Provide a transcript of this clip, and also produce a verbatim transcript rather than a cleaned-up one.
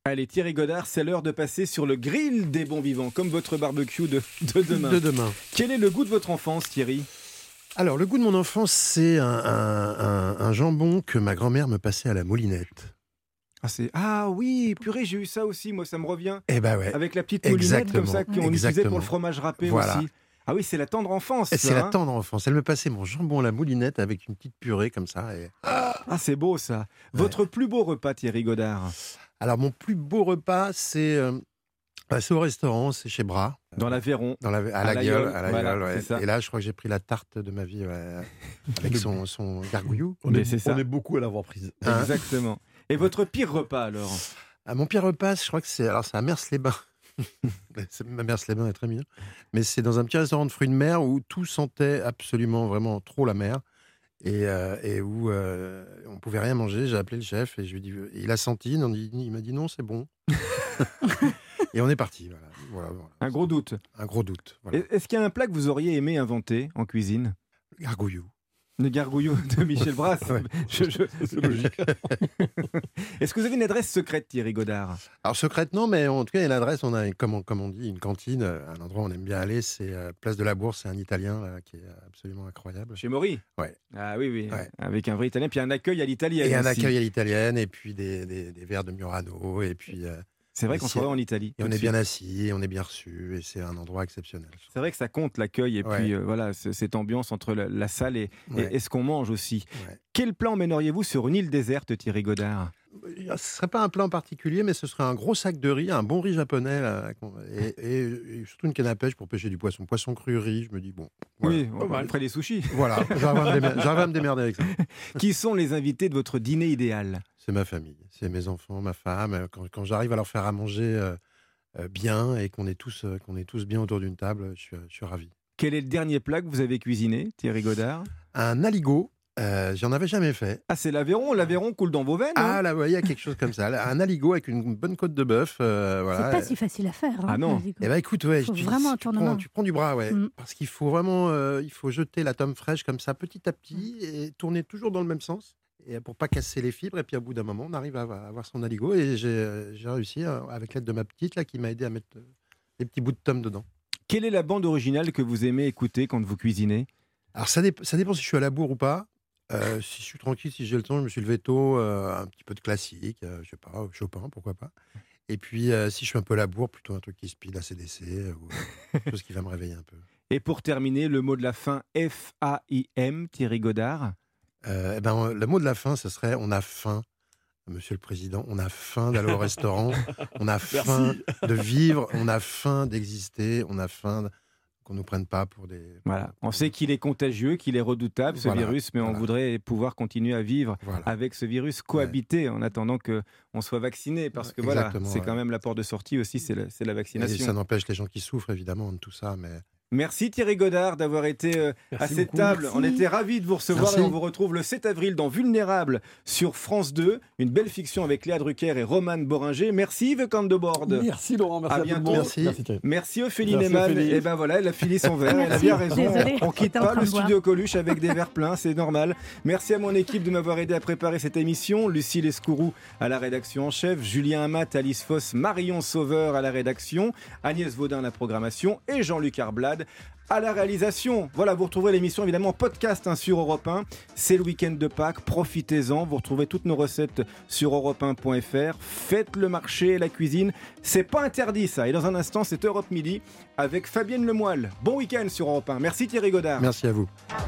Allez Thierry Godard, c'est l'heure de passer sur le grill des bons vivants, comme votre barbecue de, de demain. De demain. Quel est le goût de votre enfance, Thierry ? Alors, le goût de mon enfance, c'est un, un, un, un jambon que ma grand-mère me passait à la moulinette. Ah, c'est... ah oui, purée, j'ai eu ça aussi, moi ça me revient. Eh ben ouais. Avec la petite moulinette comme ça qu'on Exactement. utilisait pour le fromage râpé Voilà. aussi. Ah oui, c'est la tendre enfance. Et ça, c'est hein. la tendre enfance. Elle me passait mon jambon à la moulinette avec une petite purée comme ça. Et... Ah, c'est beau ça. Votre ouais. plus beau repas, Thierry Godard ? Alors, mon plus beau repas, c'est, euh, c'est au restaurant, c'est chez Bras. Dans l'Aveyron. Dans la, à, à la gueule. À la voilà, gueule ouais. Et là, je crois que j'ai pris la tarte de ma vie ouais, avec son, son gargouillou. On, est, c'est on est beaucoup à l'avoir prise. Hein Exactement. Et votre pire repas alors ? Ah, mon pire repas, je crois que c'est, alors, c'est à Mers-les-Bains. Ma Mers-les-Bains est très mignon. Mais c'est dans un petit restaurant de fruits de mer où tout sentait absolument, vraiment trop la mer. Et, euh, et où euh, on ne pouvait rien manger. J'ai appelé le chef et je lui ai dit, et il a senti, il m'a dit non, c'est bon. Et on est parti. Voilà. Voilà, voilà. Un gros doute. Un gros doute. Voilà. Est-ce qu'il y a un plat que vous auriez aimé inventer en cuisine ? Le gargouillou. Le gargouillou de Michel Bras. Ouais. je, je... C'est logique. Est-ce que vous avez une adresse secrète, Thierry Godard ? Alors secrète non, mais en tout cas il y a l'adresse. On a, comme on, comme on dit, une cantine, un endroit où on aime bien aller. C'est euh, Place de la Bourse. C'est un Italien là, qui est absolument incroyable. Chez Maury ? Ouais. Ah oui, oui. Ouais. Avec un vrai Italien, puis un accueil à l'italienne. Et aussi. un accueil à l'italienne, et puis des, des, des verres de Murano, et puis. Euh, C'est vrai qu'on se revoit en Italie. Et on est bien assis, et on est bien reçu, et c'est un endroit exceptionnel. C'est vrai que ça compte l'accueil, et ouais. puis euh, voilà, cette ambiance entre la, la salle et, ouais. et, et ce qu'on mange aussi. Ouais. Quel plat emmèneriez-vous sur une île déserte, Thierry Godard ? Ce ne serait pas un plat en particulier, mais ce serait un gros sac de riz, un bon riz japonais, là, et, et, et surtout une canne à pêche pour pêcher du poisson. Poisson cru, riz, je me dis, bon. Voilà. Oui, on ferait des sushis. Voilà, j'arrive à me démerder avec ça. Qui sont les invités de votre dîner idéal ? C'est ma famille, c'est mes enfants, ma femme. Quand, quand j'arrive à leur faire à manger euh, euh, bien et qu'on est, tous, euh, qu'on est tous bien autour d'une table, je suis, je suis ravi. Quel est le dernier plat que vous avez cuisiné, Thierry Godard ? Un aligot. Euh, j'en avais jamais fait. Ah, c'est l'Aveyron, l'Aveyron coule dans vos veines. Ah hein là, il y a quelque chose comme ça. Un aligot avec une bonne côte de bœuf. Euh, voilà. C'est pas si facile à faire. Hein, ah non. Eh ben écoute, ouais, faut tu, vraiment tu, prends, tu prends du bras, ouais, mm. parce qu'il faut vraiment, euh, il faut jeter la tome fraîche comme ça, petit à petit, et tourner toujours dans le même sens, et pour pas casser les fibres. Et puis, au bout d'un moment, on arrive à avoir son aligot, et j'ai, j'ai réussi avec l'aide de ma petite là, qui m'a aidé à mettre des petits bouts de tome dedans. Quelle est la bande originale que vous aimez écouter quand vous cuisinez ? Alors ça, dép- ça dépend si je suis à la bourre ou pas. Euh, si je suis tranquille, si j'ai le temps, je me suis levé tôt, euh, un petit peu de classique, euh, je sais pas, Chopin, pourquoi pas. Et puis, euh, si je suis un peu à la bourre, plutôt un truc qui speed, A C D C, euh, ou euh, quelque chose qui va me réveiller un peu. Et pour terminer, le mot de la fin, F A I M, Thierry Godard. Euh, eh ben, le mot de la fin, ce serait « on a faim ». Monsieur le Président, on a faim d'aller au restaurant, on a faim de vivre, on a faim d'exister, on a faim... De... qu'on ne nous prenne pas pour des... Voilà. On sait qu'il est contagieux, qu'il est redoutable, ce voilà, virus, mais voilà. on voudrait pouvoir continuer à vivre voilà. avec ce virus, cohabiter ouais. en attendant qu'on soit vacciné, parce que voilà, c'est ouais. quand même la porte de sortie aussi, c'est la, c'est la vaccination. Et ça n'empêche les gens qui souffrent, évidemment, de tout ça, mais... Merci Thierry Godard d'avoir été euh, à cette beaucoup, table. merci. On était ravis de vous recevoir merci. Et on vous retrouve le sept avril dans Vulnérable sur France deux. Une belle fiction avec Léa Drucker et Roman Boringer. Merci Yves Candebord. Merci Laurent, merci à, à bientôt. Merci. Merci, merci Ophélie Neyman. Et ben voilà, elle a fini son verre. Elle a Merci. bien raison. Désolée, on, on quitte pas le studio Coluche avec des verres pleins, c'est normal. Merci à mon équipe de m'avoir aidé à préparer cette émission. Lucie Lescourou à la rédaction en chef, Julien Amat, Alice Foss, Marion Sauveur à la rédaction, Agnès Vaudin à la programmation et Jean-Luc Arblade à la réalisation. Voilà, vous retrouverez l'émission évidemment en podcast hein, sur Europe un. C'est le week-end de Pâques, profitez-en. Vous retrouvez toutes nos recettes sur europe un point f r. Faites le marché, la cuisine, c'est pas interdit ça. Et dans un instant, c'est Europe Midi avec Fabienne Lemoyle. Bon week-end sur Europe un. Merci Thierry Godard. Merci à vous.